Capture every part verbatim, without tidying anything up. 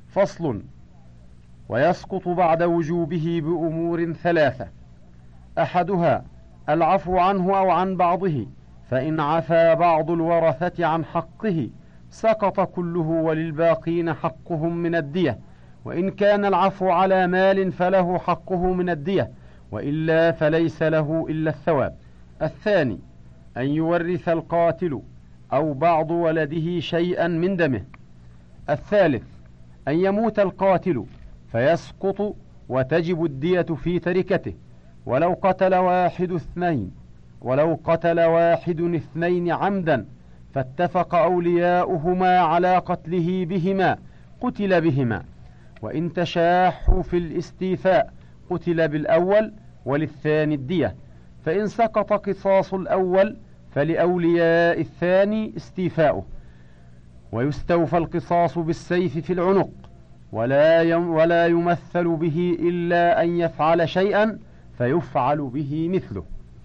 فصل. ويسقط بعد وجوبه بأمور ثلاثة: أحدها العفو عنه أو عن بعضه، فإن عفا بعض الورثة عن حقه سقط كله وللباقين حقهم من الدية، وإن كان العفو على مال فله حقه من الدية، وإلا فليس له إلا الثواب. الثاني أن يورث القاتل أو بعض ولده شيئا من دمه. الثالث أن يموت القاتل فيسقط وتجب الدية في تركته، ولو قتل واحد اثنين ولو قتل واحد اثنين عمدا فاتفق أولياؤهما على قتله بهما قتل بهما، وإن تشاحوا في الاستيفاء قتل بالأول وللثاني الدية، فإن سقط قصاص الأول فلأولياء الثاني استيفاؤه، ويستوفى القصاص بالسيف في العنق، ولا يم ولا يمثل به إلا أن يفعل شيئا فيفعل به مثله.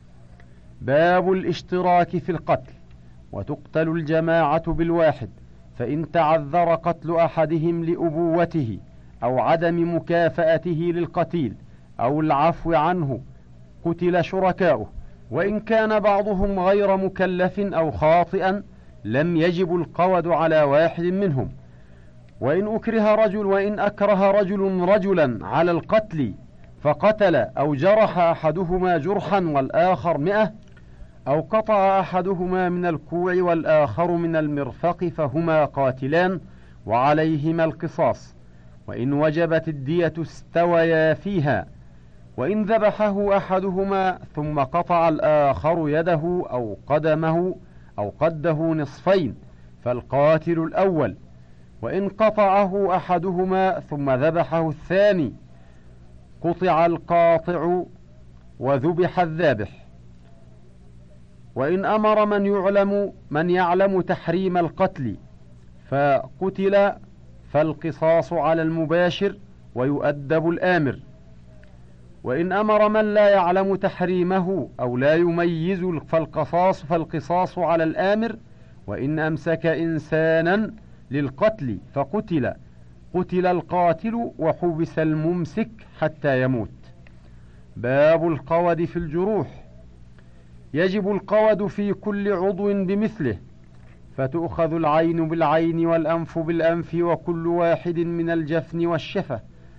باب الاشتراك في القتل. وتقتل الجماعة بالواحد، فإن تعذر قتل أحدهم لأبوته أو عدم مكافأته للقتيل أو العفو عنه قتل شركاؤه، وإن كان بعضهم غير مكلف أو خاطئا لم يجب القود على واحد منهم. وإن أكره رجل وإن أكره رجل رجلا على القتل فقتل أو جرح أحدهما جرحا والآخر مئة، أو قطع أحدهما من الكوع والآخر من المرفق، فهما قاتلان وعليهما القصاص، وإن وجبت الدية استويا فيها. وإن ذبحه أحدهما ثم قطع الآخر يده أو قدمه أو قده نصفين فالقاتل الأول، وإن قطعه أحدهما ثم ذبحه الثاني قطع القاطع وذبح الذابح. وإن أمر من يعلم من يعلم تحريم القتل فقتل فالقصاص على المباشر ويؤدب الآمر. وإن أمر من لا يعلم تحريمه أو لا يميز فالقصاص فالقصاص على الآمر. وإن أمسك إنسانا للقتل فقتل قتل القاتل وحبس الممسك حتى يموت. باب القود في الجروح. يجب القود في كل عضو بمثله، فتؤخذ العين بالعين والأنف بالأنف وكل واحد من الجفن والشفة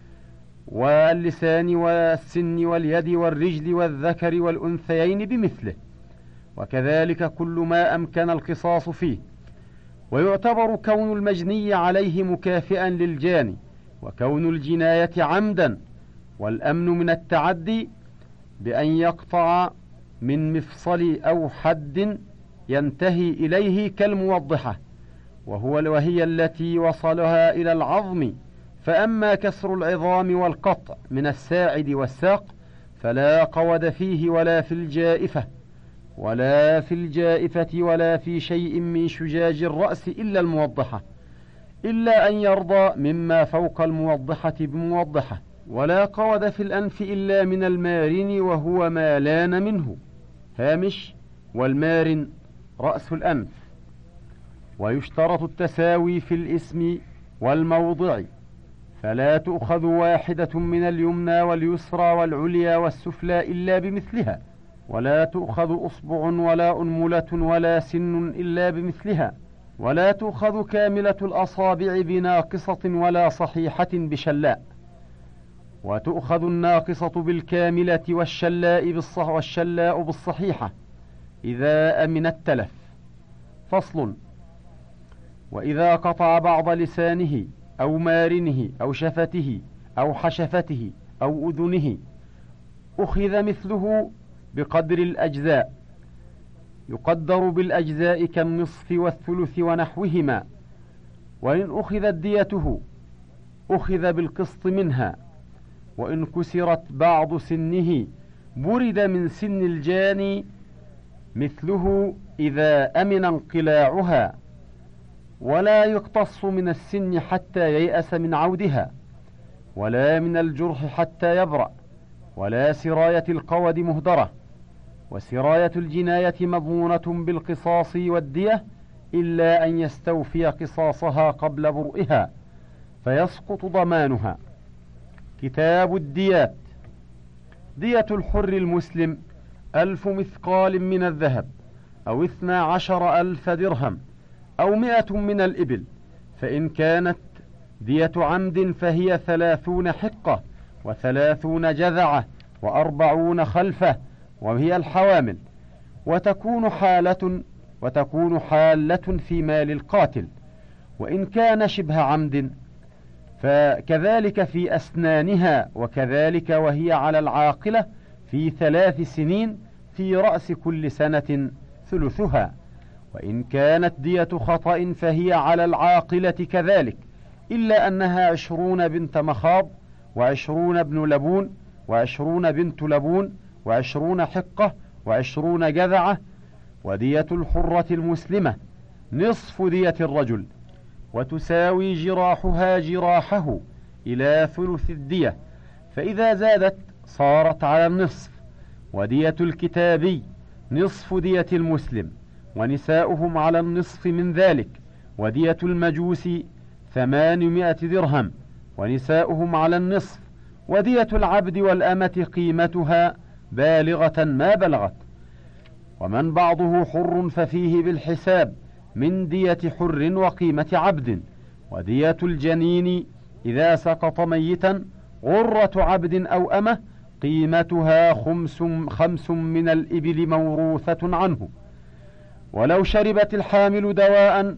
واللسان والسن واليد والرجل والذكر والأنثيين بمثله، وكذلك كل ما أمكن القصاص فيه. ويعتبر كون المجني عليه مكافئا للجاني، وكون الجناية عمدا، والأمن من التعدي بأن يقطع من مفصل أو حد ينتهي إليه كالموضحة، وهو وهي التي وصلها إلى العظم. فأما كسر العظام والقطع من الساعد والساق فلا قود فيه ولا في الجائفة ولا في الجائفة ولا في شيء من شجاج الرأس إلا الموضحة، إلا أن يرضى مما فوق الموضحة بموضحة. ولا قود في الأنف إلا من المارن وهو ما لان منه. هامش: والمارن رأس الأنف. ويشترط التساوي في الاسم والموضع، فلا تؤخذ واحدة من اليمنى واليسرى والعليا والسفلى إلا بمثلها، ولا تؤخذ أصبع ولا أنملة ولا سن إلا بمثلها، ولا تؤخذ كاملة الأصابع بناقصة ولا صحيحة بشلاء، وتؤخذ الناقصة بالكاملة والشلاء بالصح والشلاء بالصحيحة إذا أمن التلف. فصل. وإذا قطع بعض لسانه أو مارنه أو شفته أو حشفته أو أذنه أخذ مثله بقدر الأجزاء، يقدر بالأجزاء كالنصف والثلث ونحوهما. وإن أخذت ديته أخذ بالقسط منها. وإن كسرت بعض سنه برد من سن الجاني مثله إذا أمن انقلاعها، ولا يقتص من السن حتى ييأس من عودها، ولا من الجرح حتى يبرأ، ولا سراية القود مهدرة. وسراية الجناية مضمونة بالقصاص والدية إلا أن يستوفي قصاصها قبل برئها، فيسقط ضمانها. كتاب الديات. دية الحر المسلم ألف مثقال من الذهب، أو اثنا عشر ألف درهم، أو مئة من الإبل. فإن كانت دية عمد فهي ثلاثون حقة، وثلاثون جذعة، وأربعون خلفة، وهي الحوامل. وتكون حالة وتكون حالة في مال القاتل. وإن كان شبه عمد فكذلك في أسنانها، وكذلك وهي على العاقلة في ثلاث سنين، في رأس كل سنة ثلثها. وإن كانت دية خطأ فهي على العاقلة كذلك، إلا أنها عشرون بنت مخاض، وعشرون ابن لبون، وعشرون بنت لبون، وعشرون حقة، وعشرون جذعة. ودية الحرة المسلمة نصف دية الرجل، وتساوي جراحها جراحه إلى ثلث الدية، فإذا زادت صارت على النصف. ودية الكتابي نصف دية المسلم، ونساؤهم على النصف من ذلك. ودية المجوس ثمانمائة درهم، ونساؤهم على النصف. ودية العبد والأمة قيمتها بالغة ما بلغت. ومن بعضه حر ففيه بالحساب من دية حر وقيمة عبد. ودية الجنين إذا سقط ميتا غرة عبد أو أمة قيمتها خمس, خمس من الإبل موروثة عنه. ولو شربت الحامل دواء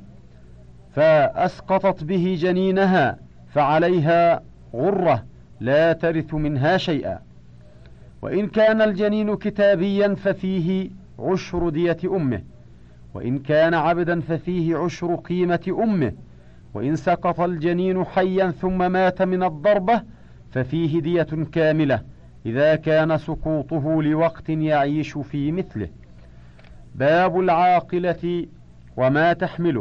فأسقطت به جنينها فعليها غرة لا ترث منها شيئا. وإن كان الجنين كتابيا ففيه عشر دية أمه، وإن كان عبدا ففيه عشر قيمة أمه. وإن سقط الجنين حيا ثم مات من الضربة ففيه دية كاملة إذا كان سقوطه لوقت يعيش في مثله. باب العاقلة وما تحمله.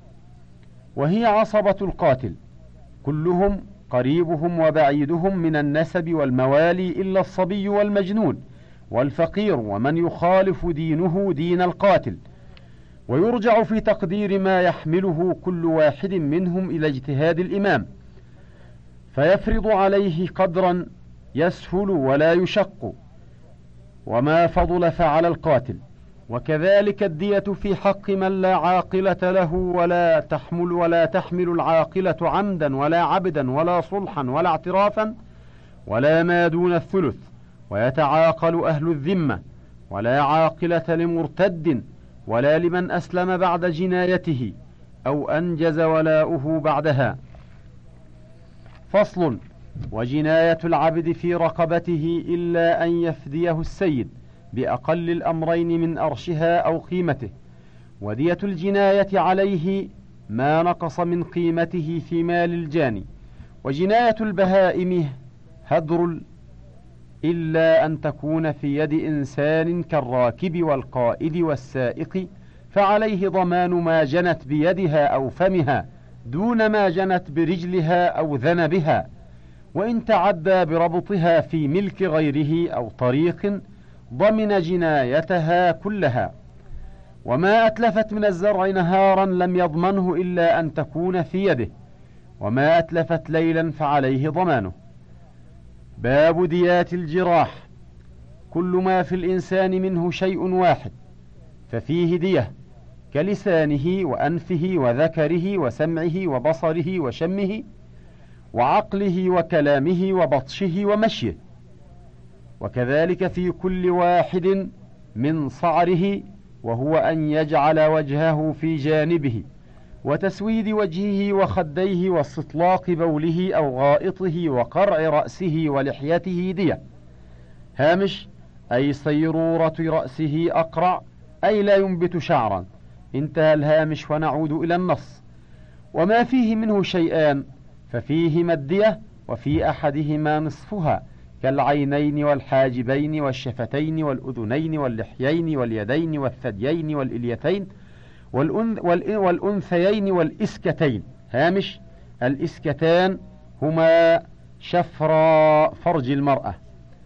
وهي عصبة القاتل كلهم، قريبهم وبعيدهم من النسب والموالي، إلا الصبي والمجنون والفقير ومن يخالف دينه دين القاتل. ويرجع في تقدير ما يحمله كل واحد منهم إلى اجتهاد الإمام، فيفرض عليه قدرا يسهل ولا يشق، وما فضل فعلى القاتل. وكذلك الدية في حق من لا عاقلة له، ولا تحمل ولا تحمل العاقلة عمدا ولا عبدا ولا صلحا ولا اعترافا ولا ما دون الثلث. ويتعاقل أهل الذمة، ولا عاقلة لمرتد ولا لمن أسلم بعد جنايته أو أنجز ولاؤه بعدها. فصل. وجناية العبد في رقبته إلا أن يفديه السيد بأقل الأمرين من أرشها أو قيمته. ودية الجناية عليه ما نقص من قيمته في مال الجاني. وجناية البهائم هدر إلا أن تكون في يد إنسان كالراكب والقائد والسائق، فعليه ضمان ما جنت بيدها أو فمها دون ما جنت برجلها أو ذنبها. وإن تعدى بربطها في ملك غيره أو طريق ضمن جنايتها كلها. وما أتلفت من الزرع نهارا لم يضمنه إلا أن تكون في يده، وما أتلفت ليلا فعليه ضمانه. باب ديات الجراح. كل ما في الإنسان منه شيء واحد ففيه دية، كلسانه وأنفه وذكره وسمعه وبصره وشمه وعقله وكلامه وبطشه ومشيه. وكذلك في كل واحد من صعره، وهو أن يجعل وجهه في جانبه، وتسويد وجهه وخديه واستطلاق بوله أو غائطه وقرع رأسه ولحيته دية. هامش أي صيرورة رأسه أقرع أي لا ينبت شعرا. انتهى الهامش ونعود إلى النص. وما فيه منه شيئان ففيهما الدية، وفي أحدهما نصفها، كالعينين والحاجبين والشفتين والأذنين واللحيين واليدين والثديين والإليتين والأنثيين والإسكتين. هامش الإسكتان هما شفرا فرج المرأة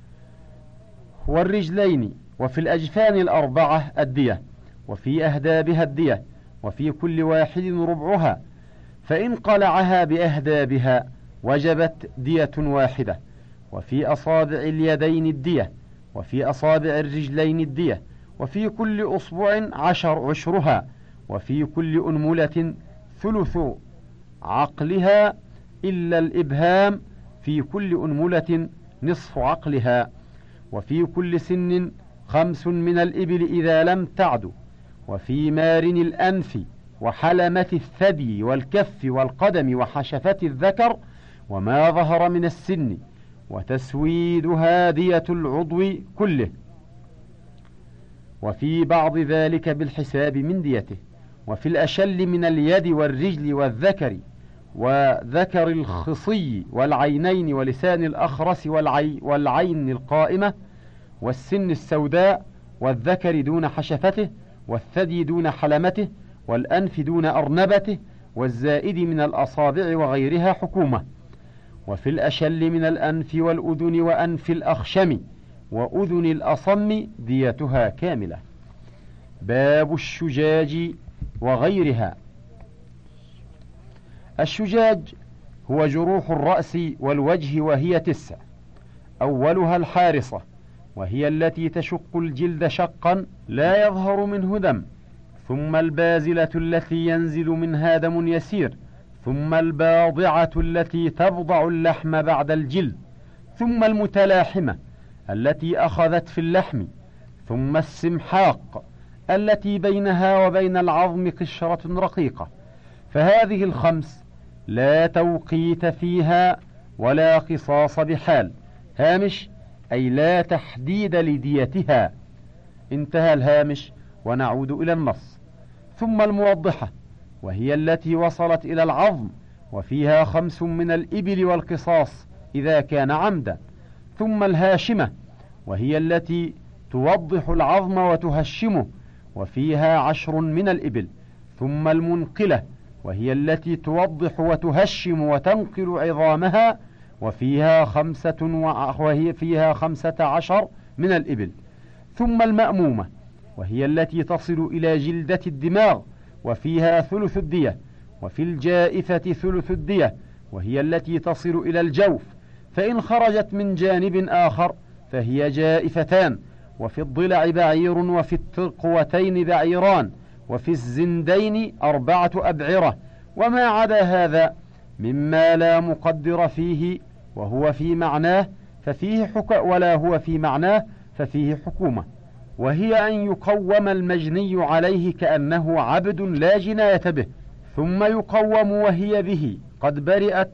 والرجلين. وفي الأجفان الأربعة الدية، وفي أهدابها الدية، وفي كل واحد ربعها. فإن قلعها بأهدابها وجبت دية واحدة، وفي أصابع اليدين الدية، وفي أصابع الرجلين الدية، وفي كل أصبع عشر عشرها، وفي كل أنملة ثلث عقلها إلا الإبهام، في كل أنملة نصف عقلها، وفي كل سن خمس من الإبل إذا لم تعد، وفي مارن الأنف وحلمة الثدي والكف والقدم وحشفة الذكر وما ظهر من السن، وتسويدها دية العضو كله، وفي بعض ذلك بالحساب من ديته. وفي الأشل من اليد والرجل والذكر وذكر الخصي والعينين ولسان الأخرس والعي والعين القائمة والسن السوداء والذكر دون حشفته والثدي دون حلمته والأنف دون أرنبته والزائد من الأصابع وغيرها حكومة. وفي الأشل من الأنف والأذن وأنف الأخشم وأذن الأصم ديتها كاملة. باب الشجاج وغيرها. الشجاج هو جروح الرأس والوجه، وهي تسع: أولها الحارصة، وهي التي تشق الجلد شقا لا يظهر منه دم، ثم البازلة التي ينزل منها دم يسير، ثم الباضعة التي تبضع اللحم بعد الجلد، ثم المتلاحمة التي أخذت في اللحم، ثم السمحاق التي بينها وبين العظم قشرة رقيقة. فهذه الخمس لا توقيت فيها ولا قصاص بحال. هامش أي لا تحديد لديتها. انتهى الهامش، ونعود إلى النص. ثم الموضحة، وهي التي وصلت إلى العظم، وفيها خمس من الإبل والقصاص إذا كان عمدا. ثم الهاشمة، وهي التي توضح العظم وتهشمه، وفيها عشر من الإبل. ثم المنقلة، وهي التي توضح وتهشم وتنقل عظامها، وفيها خمسة وهي فيها خمسة عشر من الإبل. ثم المأمومة، وهي التي تصل إلى جلدة الدماغ، وفيها ثلث الدية. وفي الجائفة ثلث الدية، وهي التي تصل إلى الجوف، فإن خرجت من جانب آخر فهي جائفتان. وفي الضلع بعير، وفي الترقوتين بعيران، وفي الزندين أربعة أبعرة. وما عدا هذا مما لا مقدر فيه وهو في معناه ففيه حك ولا هو في معناه ففيه حكومة، وهي أن يقوم المجني عليه كأنه عبد لا جناية به، ثم يقوم وهي به قد برئت،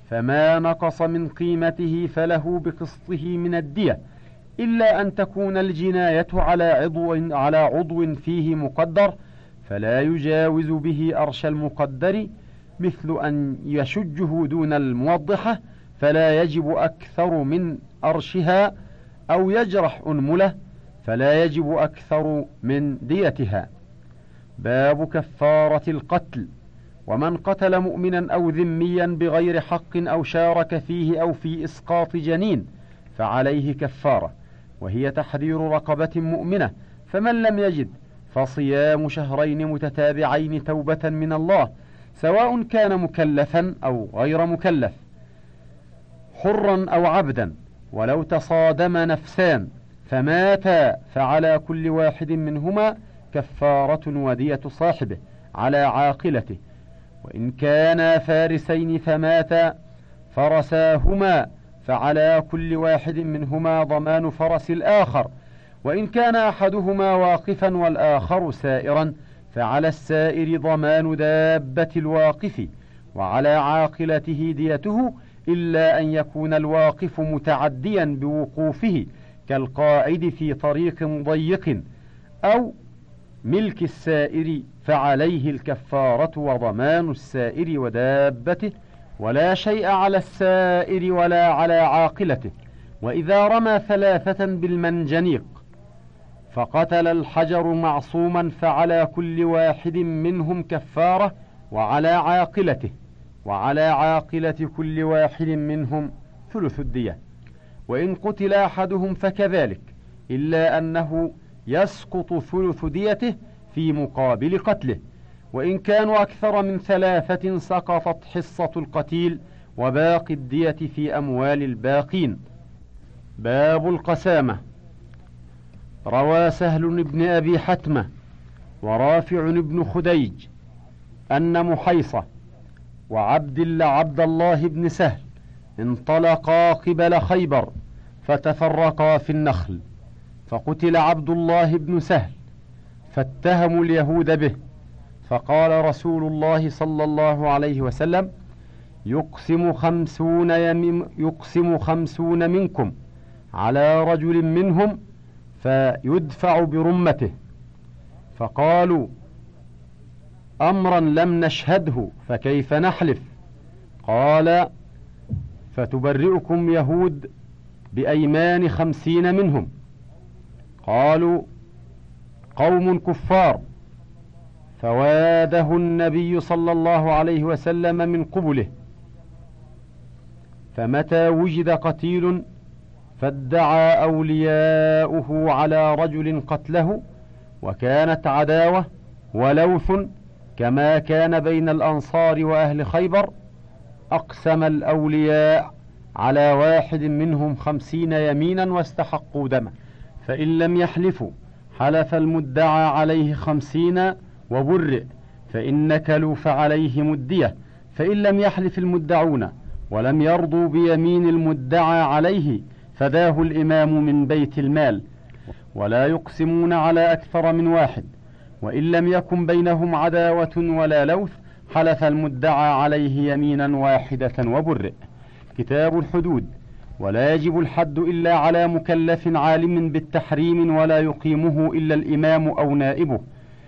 فما نقص من قيمته فله بقسطه من الدية، إلا أن تكون الجناية على عضو, على عضو فيه مقدر، فلا يجاوز به أرش المقدر، مثل أن يشجه دون الموضحة فلا يجب أكثر من أرشها، أو يجرح أنملة فلا يجب أكثر من ديتها. باب كفارة القتل. ومن قتل مؤمنا أو ذميا بغير حق أو شارك فيه أو في إسقاط جنين فعليه كفارة، وهي تحرير رقبة مؤمنة، فمن لم يجد فصيام شهرين متتابعين توبة من الله، سواء كان مكلفا أو غير مكلف، حرا أو عبدا. ولو تصادم نفسان فماتا فعلى كل واحد منهما كفارة ودية صاحبه على عاقلته. وإن كانا فارسين فماتا فرساهما فعلى كل واحد منهما ضمان فرس الآخر. وإن كان أحدهما واقفا والآخر سائرا فعلى السائر ضمان دابة الواقف، وعلى عاقلته ديته، إلا أن يكون الواقف متعديا بوقوفه كالقاعد في طريق ضيق، أو ملك السائر فعليه الكفارة وضمان السائر ودابته، ولا شيء على السائر ولا على عاقلته. وإذا رمى ثلاثة بالمنجنيق فقتل الحجر معصوما فعلى كل واحد منهم كفارة وعلى عاقلته، وعلى عاقلة كل واحد منهم ثلث الدية. وإن قتل أحدهم فكذلك، إلا أنه يسقط ثلث ديته في مقابل قتله. وإن كانوا أكثر من ثلاثة سقطت حصة القتيل وباقي الدية في أموال الباقين. باب القسامة. روى سهل بن أبي حتمة ورافع بن خديج أن محيصة وعبد عبد الله بن سهل انطلقا قبل خيبر فتفرقا في النخل، فقتل عبد الله بن سهل فاتهموا اليهود به، فقال رسول الله صلى الله عليه وسلم: يقسم خمسون, يم يقسم خمسون منكم على رجل منهم فيدفع برمته. فقالوا: أمرا لم نشهده فكيف نحلف؟ قال: فتبرئكم يهود بأيمان خمسين منهم. قالوا: قوم كفار. فواده النبي صلى الله عليه وسلم من قبله، فمتى وجد قتيل فادعى أولياؤه على رجل قتله، وكانت عداوة ولوث كما كان بين الأنصار وأهل خيبر، أقسم الأولياء على واحد منهم خمسين يمينا واستحقوا دمه، فإن لم يحلفوا حلف المدعى عليه خمسين وبرئ، فإن نكلوا فعليهم الدية، فإن لم يحلف المدعون ولم يرضوا بيمين المدعى عليه فداه الإمام من بيت المال. ولا يقسمون على أكثر من واحد، وإن لم يكن بينهم عداوة ولا لوث حلف المدعى عليه يمينا واحدة وبرئ. كتاب الحدود. ولا يجب الحد إلا على مكلف عالم بالتحريم ولا يقيمه إلا الإمام أو نائبه،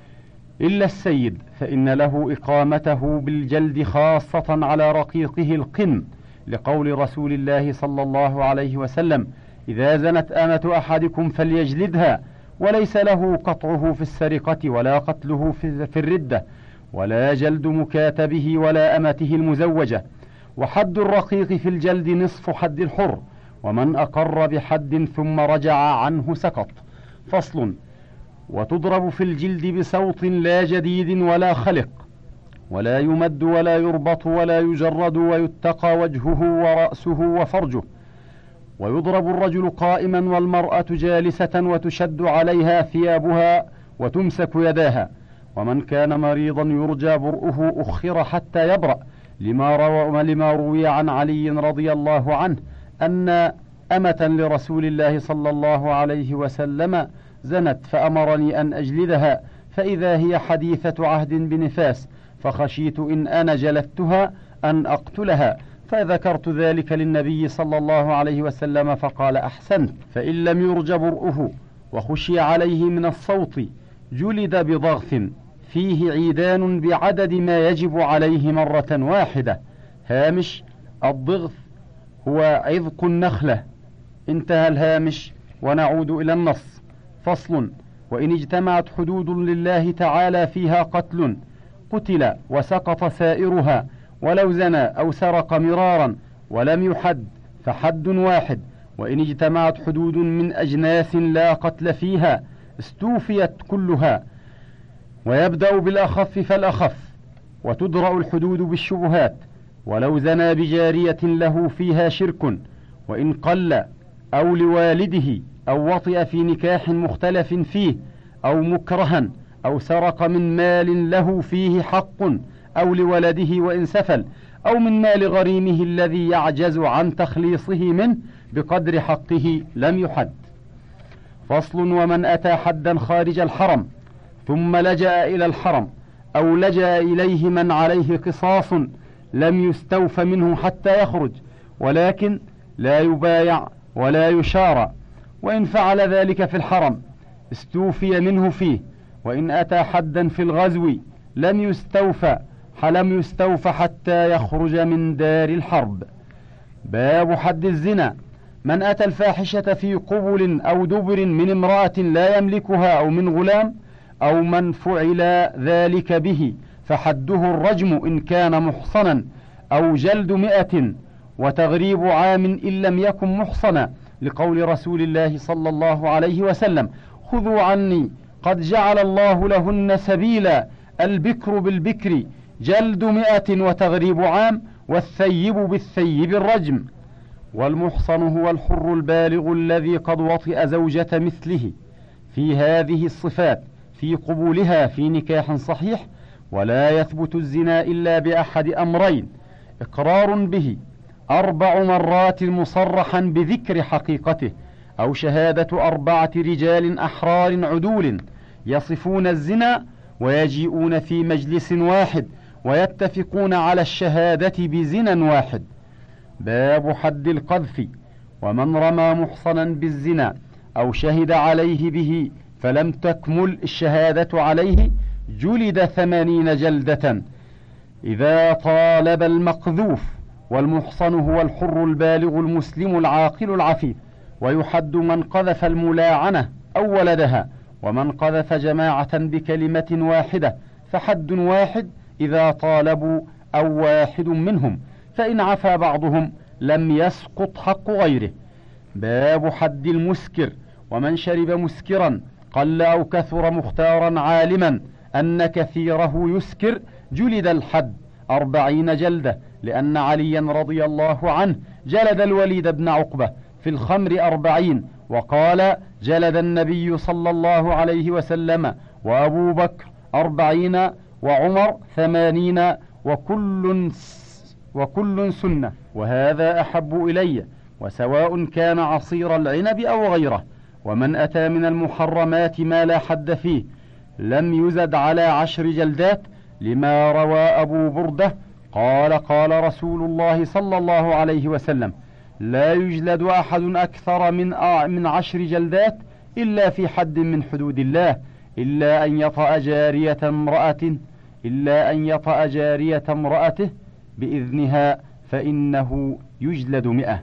إلا السيد فإن له إقامته بالجلد خاصة على رقيقه القن، لقول رسول الله صلى الله عليه وسلم: إذا زنت أمة أحدكم فليجلدها، وليس له قطعه في السرقة ولا قتله في الردة، ولا جلد مكاتبه ولا أمته المزوجة. وحد الرقيق في الجلد نصف حد الحر، ومن أقر بحد ثم رجع عنه سقط. فصل. وتضرب في الجلد بصوت لا جديد ولا خلق، ولا يمد ولا يربط ولا يجرد، ويتقى وجهه ورأسه وفرجه. ويضرب الرجل قائما والمرأة جالسة، وتشد عليها ثيابها وتمسك يداها. ومن كان مريضا يرجى برؤه أخر حتى يبرأ، لما, رو لما روي عن علي رضي الله عنه أن أمة لرسول الله صلى الله عليه وسلم زنت فأمرني أن أجلدها، فإذا هي حديثة عهد بنفاس، فخشيت إن أنا جلدتها أن أقتلها، فذكرت ذلك للنبي صلى الله عليه وسلم فقال: أحسنت. فإن لم يرج برؤه وخشي عليه من الصوت جلد بضغث فيه عيدان بعدد ما يجب عليه مرة واحدة. هامش: الضغث هو عذق النخلة. انتهى الهامش. ونعود إلى النص. فصل. وإن اجتمعت حدود لله تعالى فيها قتل قتل وسقط سائرها، ولو زنى أو سرق مرارا ولم يحد فحد واحد. وإن اجتمعت حدود من أجناس لا قتل فيها استوفيت كلها، ويبدأ بالأخف فالأخف. وتدرأ الحدود بالشبهات، ولو زنى بجارية له فيها شرك وإن قل، أو لوالده، أو وطئ في نكاح مختلف فيه، أو مكرها، أو سرق من مال له فيه حق، أو لولده وإن سفل، أو من مال غريمه الذي يعجز عن تخليصه منه بقدر حقه لم يحد. فصل. ومن أتى حدا خارج الحرم ثم لجأ إلى الحرم، أو لجأ إليه من عليه قصاص لم يستوف منه حتى يخرج، ولكن لا يبايع ولا يشارى، وإن فعل ذلك في الحرم استوفي منه فيه. وإن أتى حدا في الغزو لم يستوفى لم يستوف حتى يخرج من دار الحرب. باب حد الزنا. من أتى الفاحشة في قبل أو دبر من امرأة لا يملكها أو من غلام أو من فعل ذلك به فحده الرجم إن كان محصنا، أو جلد مئة وتغريب عام إن لم يكن محصنا، لقول رسول الله صلى الله عليه وسلم: خذوا عني قد جعل الله لهن سبيلا، البكر بالبكر جلد مئة وتغريب عام، والثيب بالثيب الرجم. والمحصن هو الحر البالغ الذي قد وطئ زوجة مثله في هذه الصفات في قبولها في نكاح صحيح، ولا يثبت الزنا إلا بأحد أمرين: إقرار به أربع مرات مصرحا بذكر حقيقته، أو شهادة أربعة رجال أحرار عدول يصفون الزنا ويجيئون في مجلس واحد ويتفقون على الشهادة بزنا واحد. باب حد القذف: ومن رمى محصنا بالزنا أو شهد عليه به فلم تكمل الشهادة عليه جلد ثمانين جلدة إذا طالب المقذوف. والمحصن هو الحر البالغ المسلم العاقل العفيف. ويحد من قذف الملاعنة أو ولدها، ومن قذف جماعة بكلمة واحدة فحد واحد إذا طالبوا أو واحد منهم، فإن عفا بعضهم لم يسقط حق غيره. باب حد المسكر: ومن شرب مسكرا قل أو كثر مختارا عالما أن كثيره يسكر جلد الحد أربعين جلدة، لأن عليا رضي الله عنه جلد الوليد بن عقبة في الخمر أربعين، وقال: جلد النبي صلى الله عليه وسلم وأبو بكر أربعين وعمر ثمانين وكل وكل سنة، وهذا أحب إلي، وسواء كان عصير العنب أو غيره. ومن أتى من المحرمات ما لا حد فيه لم يزد على عشر جلدات، لما روى أبو بردة قال: قال رسول الله صلى الله عليه وسلم: لا يجلد أحد أكثر من من عشر جلدات إلا في حد من حدود الله، إلا أن يطأ جارية امرأة إلا أن يطأ جارية امرأته بإذنها فإنه يجلد مئة.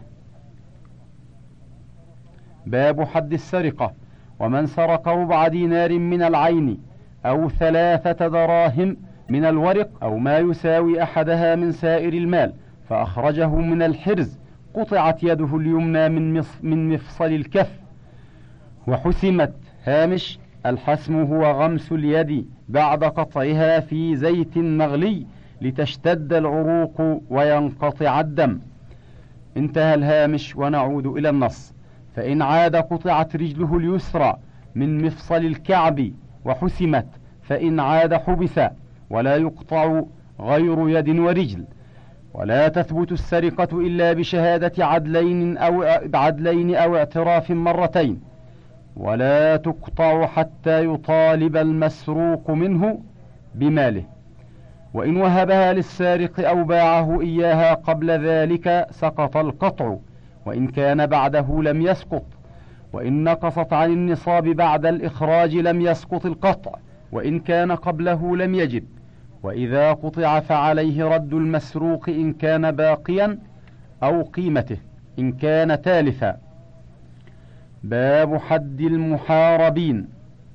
باب حد السرقة: ومن سرق ربع دينار من العين أو ثلاثة دراهم من الورق أو ما يساوي أحدها من سائر المال فأخرجه من الحرز قطعت يده اليمنى من, من مفصل الكف وحسمت. هامش: الحسم هو غمس اليد بعد قطعها في زيت مغلي لتشتد العروق وينقطع الدم. انتهى الهامش. ونعود إلى النص: فإن عاد قطعت رجله اليسرى من مفصل الكعب وحسمت، فإن عاد حبس، ولا يقطع غير يد ورجل. ولا تثبت السرقة إلا بشهادة عدلين أو عدلين أو اعتراف مرتين، ولا تقطع حتى يطالب المسروق منه بماله. وإن وهبها للسارق أو باعه إياها قبل ذلك سقط القطع، وإن كان بعده لم يسقط. وإن نقصت عن النصاب بعد الإخراج لم يسقط القطع، وإن كان قبله لم يجب. وإذا قطع فعليه رد المسروق إن كان باقيا أو قيمته إن كان تالفا. باب حد المحاربين: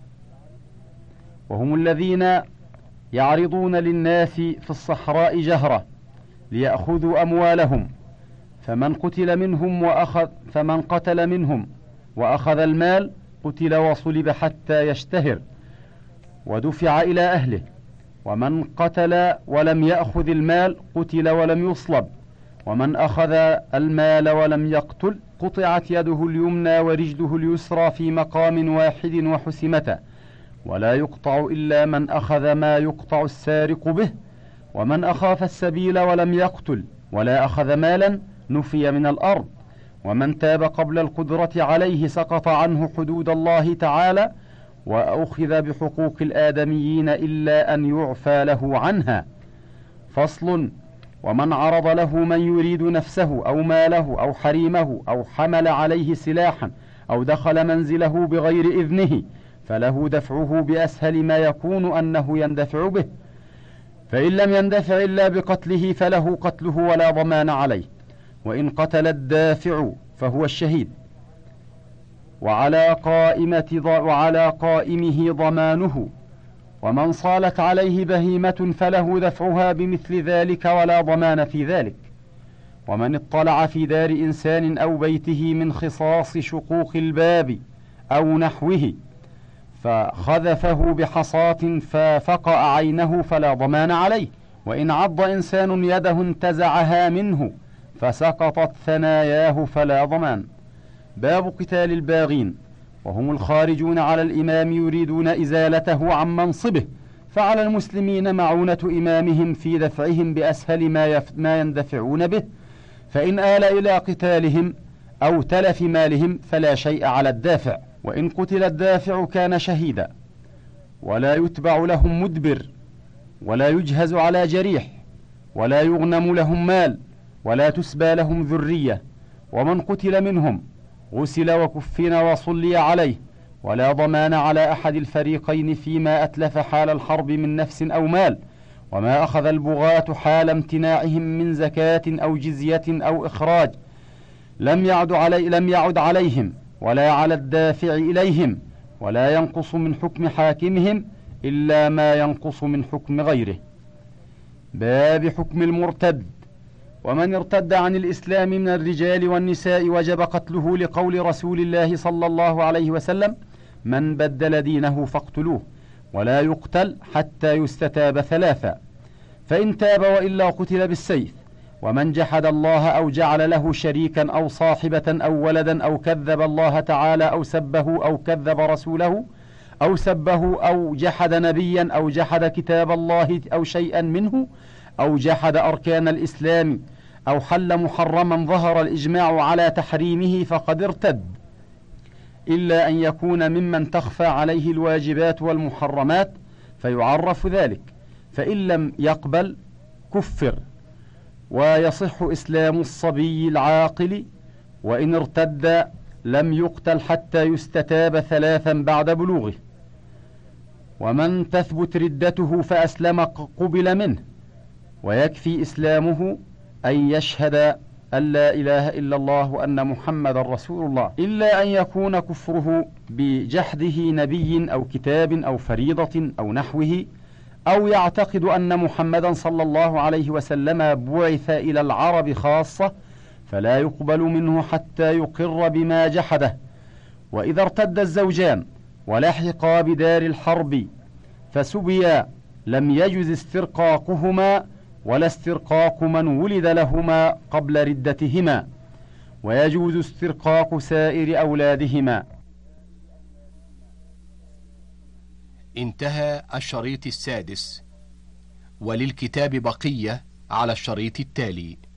وهم الذين يعرضون للناس في الصحراء جهرة ليأخذوا أموالهم، فمن قتل منهم وأخذ فمن قتل منهم وأخذ المال قتل وصلب حتى يشتهر ودفع إلى أهله. ومن قتل ولم يأخذ المال قتل ولم يصلب. ومن أخذ المال ولم يقتل قطعت يده اليمنى ورجله اليسرى في مقام واحد وحسمتا. ولا يقطع إلا من أخذ ما يقطع السارق به. ومن أخاف السبيل ولم يقتل ولا أخذ مالا نفي من الأرض. ومن تاب قبل القدرة عليه سقط عنه حدود الله تعالى، وأخذ بحقوق الآدميين إلا أن يعفى له عنها. فصل: ومن عرض له من يريد نفسه أو ماله أو حريمه أو حمل عليه سلاحا أو دخل منزله بغير إذنه فله دفعه بأسهل ما يكون أنه يندفع به، فإن لم يندفع إلا بقتله فله قتله ولا ضمان عليه. وإن قتل الدافع فهو الشهيد، وعلى قائمة وعلى قائمه ضمانه. ومن صالت عليه بهيمة فله دفعها بمثل ذلك ولا ضمان في ذلك. ومن اطلع في دار إنسان أو بيته من خصاص شقوق الباب أو نحوه فخذفه بحصاة ففقأ عينه فلا ضمان عليه، وإن عض إنسان يده انتزعها منه فسقطت ثناياه فلا ضمان. باب قتال الباغين، وهم الخارجون على الإمام يريدون إزالته عن منصبه، فعلى المسلمين معونة إمامهم في دفعهم بأسهل ما, يف... ما يندفعون به، فإن آل إلى قتالهم أو تلف مالهم فلا شيء على الدافع، وإن قتل الدافع كان شهيدا، ولا يتبع لهم مدبر، ولا يجهز على جريح، ولا يغنم لهم مال، ولا تسبى لهم ذرية، ومن قتل منهم غسل وكفن وصلي عليه، ولا ضمان على أحد الفريقين فيما أتلف حال الحرب من نفس أو مال، وما أخذ البغاة حال امتناعهم من زكاة أو جزية أو إخراج لم يعد, علي لم يعد عليهم ولا على الدافع إليهم، ولا ينقص من حكم حاكمهم إلا ما ينقص من حكم غيره. باب حكم المرتد، ومن ارتد عن الإسلام من الرجال والنساء وجب قتله لقول رسول الله صلى الله عليه وسلم: من بدل دينه فاقتلوه، ولا يقتل حتى يستتاب ثلاثا، فإن تاب وإلا قتل بالسيف. ومن جحد الله أو جعل له شريكا أو صاحبة أو ولدا أو كذب الله تعالى أو سبه أو كذب رسوله أو سبه أو جحد نبيا أو جحد كتاب الله أو شيئا منه أو جحد أركان الإسلام أو حل محرما ظهر الإجماع على تحريمه فقد ارتد، إلا أن يكون ممن تخفى عليه الواجبات والمحرمات فيعرف ذلك، فإن لم يقبل كفر، ويصح إسلام الصبي العاقل، وإن ارتد لم يقتل حتى يستتاب ثلاثا بعد بلوغه. ومن تثبت ردته فأسلم قبل منه، ويكفي إسلامه أن يشهد أن لا إله إلا الله وأن محمد رسول الله، إلا أن يكون كفره بجحده نبي أو كتاب أو فريضة أو نحوه، أو يعتقد أن محمدا صلى الله عليه وسلم بعث إلى العرب خاصة، فلا يقبل منه حتى يقر بما جحده. وإذا ارتد الزوجان ولحقا بدار الحرب فسبيا لم يجز استرقاقهما ولا استرقاق من ولد لهما قبل ردتهما، ويجوز استرقاق سائر أولادهما. انتهى الشريط السادس، وللكتاب بقية على الشريط التالي.